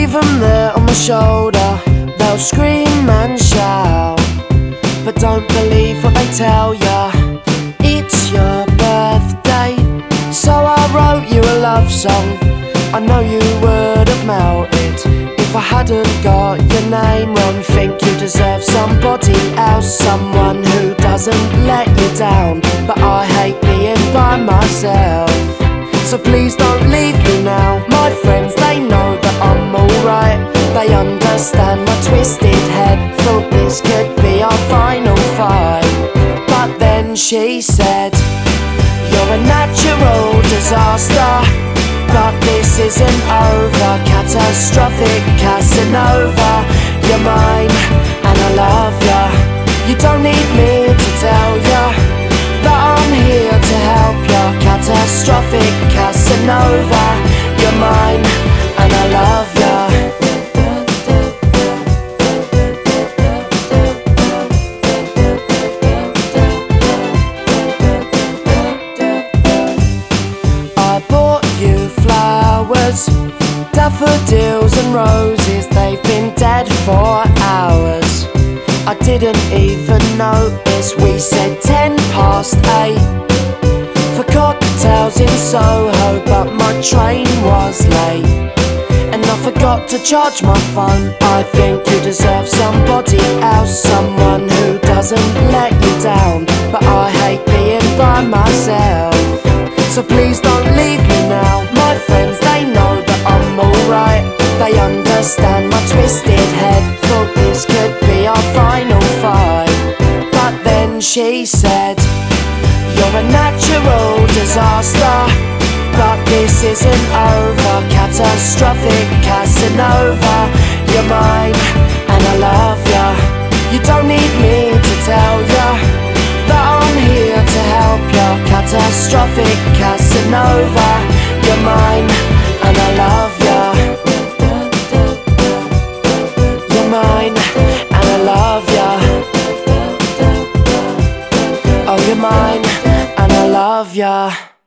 leave them there on my shoulder. They'll scream and shout, but don't believe what they tell ya. It's your birthday, so I wrote you a love song. I know you would have melted if I hadn't got your name wrong. Think you deserve somebody else, someone who doesn't let you down, but I hate being by myself. So please don't leave me now. My friends, they know that I'm alright. They understand my twisted head. Thought this could be our final fight, but then she said, you're a natural disaster, but this isn't over. Catastrophic Casanova, you're mine and I love ya. You don't need me to tell ya that I'm here to help ya. Catastrophic Casanova, you're mine and I love ya. I bought you flowers, daffodils and roses. They've been dead for hours. I didn't even notice. We said 8:10 for cocktails in Soho, but my train was late and I forgot to charge my phone. I think you deserve somebody else, someone who doesn't let you down, but I hate being by myself. So please don't leave me now. My friends, they know that I'm alright. They understand my twisted head. Thought this could be our final fight, but then she said, you're a natural disaster, but this isn't over. Catastrophic Casanova, you're mine and I love ya. You don't need me to tell ya that I'm here to help ya. Catastrophic Casanova, you're mine and I love ya. You're mine and I love ya. Oh, you're mine and I love ya.